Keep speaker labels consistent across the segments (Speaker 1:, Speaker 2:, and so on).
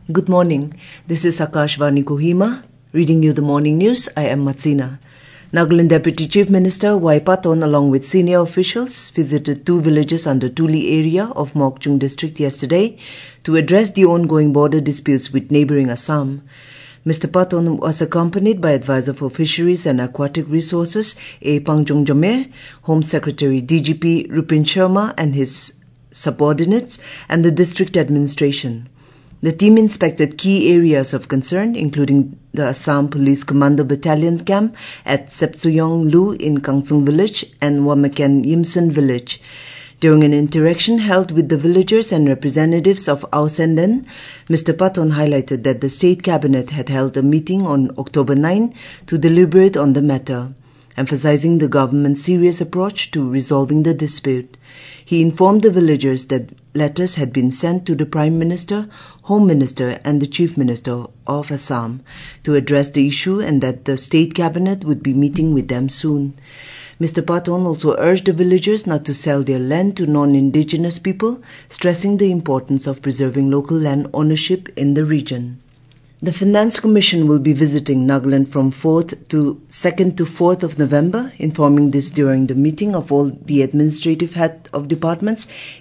Speaker 1: Good morning. This is Akashvani Kohima, reading you the morning news. I am Matsina. Nagaland Deputy Chief Minister Y. Paton, along with senior officials, visited two villages under Tuli area of Mokchung district yesterday to address the ongoing border disputes with neighbouring Assam. Mr. Paton was accompanied by Advisor for Fisheries and Aquatic Resources A. Pangjong Jame, Home Secretary DGP Rupin Sharma and his subordinates, and the district administration. The team inspected key areas of concern, including the Assam Police Commando Battalion camp at Septsuyong Lu in Kangsung village and Wamaken Yimson village. During an interaction held with the villagers and representatives of Ausenden, Mr. Paton highlighted that the State Cabinet had held a meeting on October 9 to deliberate on the matter, emphasizing the government's serious approach to resolving the dispute. He informed the villagers that letters had been sent to the Prime Minister, Home Minister and the Chief Minister of Assam to address the issue and that the State Cabinet would be meeting with them soon. Mr. Paton also urged the villagers not to sell their land to non-indigenous people, stressing the importance of preserving local land ownership in the region. The Finance Commission will be visiting Nagaland from 2nd to 4th of November, informing this during the meeting of all the administrative head of departments,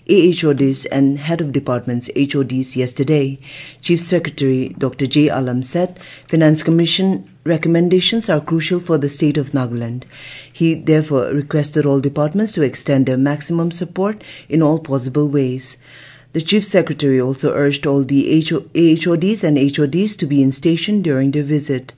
Speaker 1: AHODs and head of departments, HODs yesterday. Chief Secretary Dr. J. Alam said Finance Commission recommendations are crucial for the state of Nagaland. He therefore requested all departments to extend their maximum support in all possible ways. The Chief Secretary also urged all the AHODs and HODs to be in station during their visit.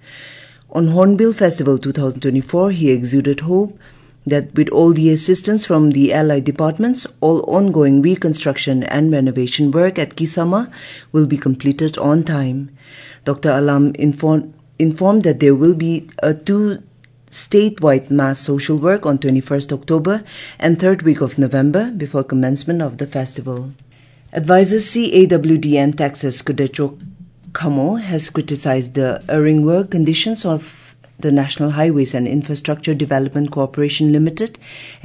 Speaker 1: On Hornbill Festival 2024, he exuded hope that with all the assistance from the allied departments, all ongoing reconstruction and renovation work at Kisama will be completed on time. Dr. Alam informed that there will be a statewide mass social work on 21st October and 3rd week of November before commencement of the festival. Advisor CAWD and Taxes Kudecho Kamo has criticized the erring work conditions of the National Highways and Infrastructure Development Corporation Limited,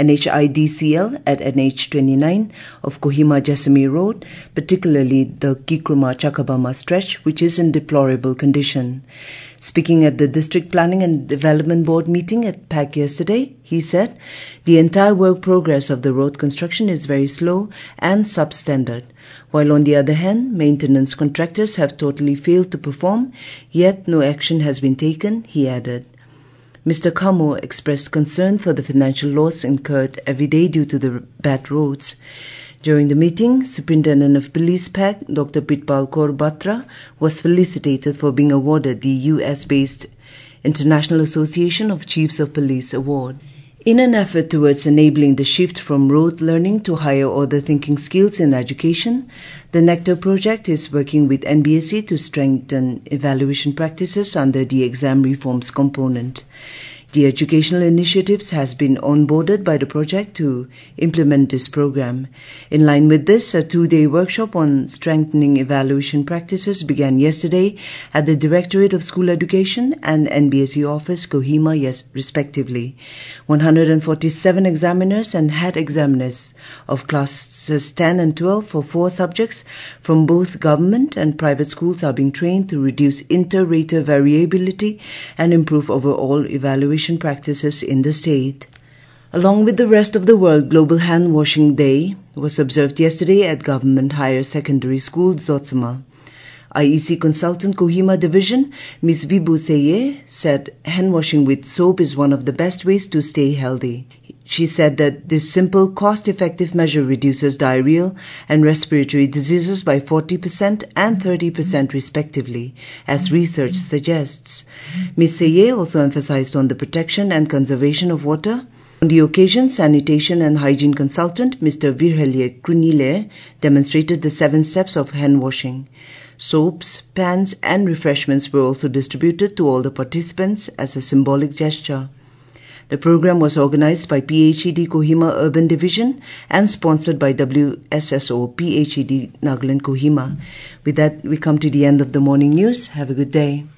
Speaker 1: NHIDCL, at NH29 of Kohima-Jessamy Road, particularly the Kikruma-Chakabama stretch, which is in deplorable condition. Speaking at the District Planning and Development Board meeting at PAC yesterday, he said, the entire work progress of the road construction is very slow and substandard, while on the other hand, maintenance contractors have totally failed to perform, yet no action has been taken, he added. Mr. Kamo expressed concern for the financial loss incurred every day due to the bad roads. During the meeting, Superintendent of Police PAC, Dr. Pitpal Kaur Batra, was felicitated for being awarded the US-based International Association of Chiefs of Police Award. In an effort towards enabling the shift from rote learning to higher-order thinking skills in education, the Nectar project is working with NBSE to strengthen evaluation practices under the exam reforms component. The educational initiatives has been onboarded by the project to implement this program. In line with this, a 2-day workshop on strengthening evaluation practices began yesterday at the Directorate of School Education and NBSE office, Kohima, respectively. 147 examiners and head examiners of classes 10 and 12 for 4 subjects from both government and private schools are being trained to reduce inter-rater variability and improve overall evaluation practices in the state. Along with the rest of the world, Global Hand Washing Day was observed yesterday at Government Higher Secondary School, Zotsama. IEC Consultant Kohima Division, Ms. Vibu Seye, said hand washing with soap is one of the best ways to stay healthy. She said that this simple, cost-effective measure reduces diarrheal and respiratory diseases by 40% and 30% respectively, as research suggests. Ms. Seye also emphasized on the protection and conservation of water. On the occasion, sanitation and hygiene consultant Mr. Virhelye Krunile demonstrated the 7 steps of hand washing. Soaps, pans and refreshments were also distributed to all the participants as a symbolic gesture. The program was organized by PHED Kohima Urban Division and sponsored by WSSO PHED Nagaland Kohima. With that, we come to the end of the morning news. Have a good day.